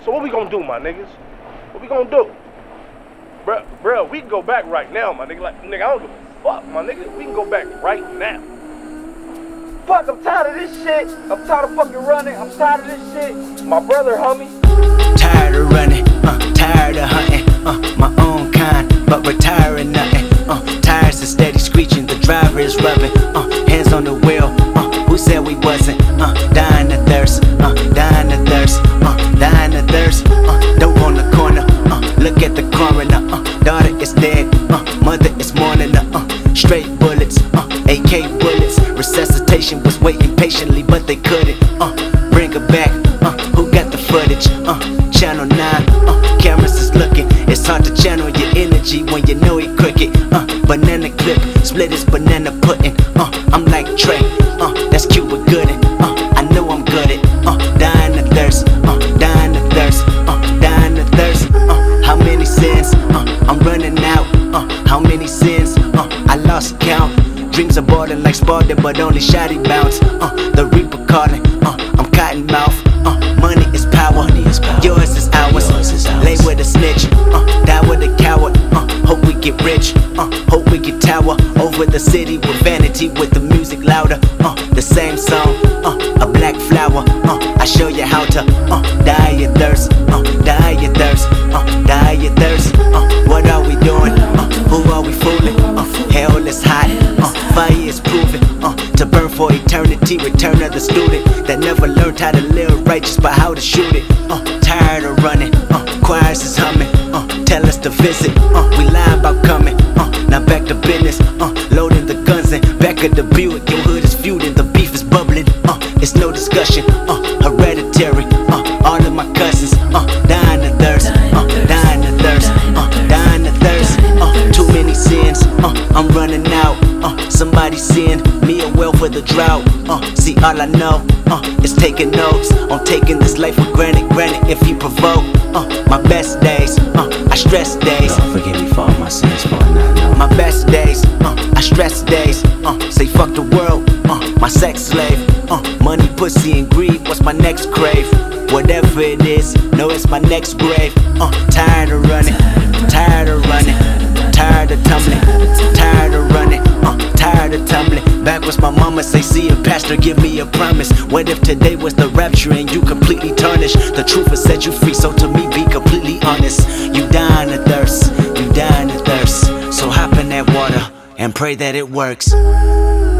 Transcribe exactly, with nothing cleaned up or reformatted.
So what we gonna do, my niggas? What we gonna do? Bruh, bruh, we can go back right now, my nigga. Like, nigga, I don't give a fuck, my nigga. We can go back right now. Fuck, I'm tired of this shit. I'm tired of fucking running. I'm tired of this shit. My brother, homie. Tired of running, uh, tired of hunting, uh, my own kind, but retiring nothing. Uh, tires are steady screeching, the driver is rubbing, uh, hands on the wheel. Uh, who said we wasn't? Uh, dying of thirst, uh, dying of thirst, uh, dying of thirst. Uh, dope on the corner, uh, look at the coroner. Uh, daughter is dead, uh, mother is mourning. Uh, uh, straight bullets, uh, A K bullets. Resuscitation was waiting patiently, but they couldn't. Uh, bring her back. Uh, who got the footage? Uh, Channel nine, uh, cameras is looking. It's hard to channel your energy when you know it crooked. Uh, banana clip, split his banana pudding. Uh, I'm like Trey, uh, that's Cuba Gooding. Uh, I know I'm good at, uh, dying of thirst, uh, dying of thirst, uh, dying of thirst. Uh, how many sins? Uh, I'm running out. Uh, how many sins? Uh, I lost count. Dreams are boarding like Spartan, but only shoddy bounce. Uh, the Reaper calling. Uh, I'm cotton mouth. Uh, money is power. Yours is ours. Lay with a snitch. Uh, die with a coward. Uh, hope we get rich. Uh, hope we get tower over the city with vanity, with the music louder. Uh, the same song. Uh, a black flower. Uh, I show you how to. Uh, die your thirst. Uh, die your thirst. Uh, die your thirst. Uh, what are we doing? Uh, who are we fooling? Uh, hell is hot. Uh, fire is proven. Uh, to burn for eternity. Return of the student that never learned how to live righteous, but how to shoot it. Uh, tired of running. Uh, choirs is humming. Uh, tell us to visit. Uh, we lie about coming. Uh, now back to business. Uh, loading the guns and back of the Buick. Your hood is feuding. The beef is bubbling. Uh, it's no discussion. Uh, hereditary. Uh, all of my cousins. Uh, dying of thirst. Uh, dying of thirst. Uh, dying of thirst. Uh, too many sins. Uh, I'm running out. Uh, somebody send me a well for the drought. Uh, see, all I know uh, is taking notes on taking this life for granted. Granted, if you provoke uh, my best days, uh, I stress days. Lord, forgive me for all my sins, for I not know. My best days, uh, I stress days. Uh, say fuck the world, uh, my sex slave. Uh, money, pussy, and greed. What's my next crave? Whatever it is, no, it's my next grave. Uh, tired of running, tired of running, tired of tumbling, tired of running. Uh, tired of tumbling. Backwards, my mama say, see a pastor, give me a promise. What if today was the rapture and you completely tarnished? The truth will set you free, so to me, be completely honest. You dying of thirst, you dying of thirst. So hop in that water and pray that it works.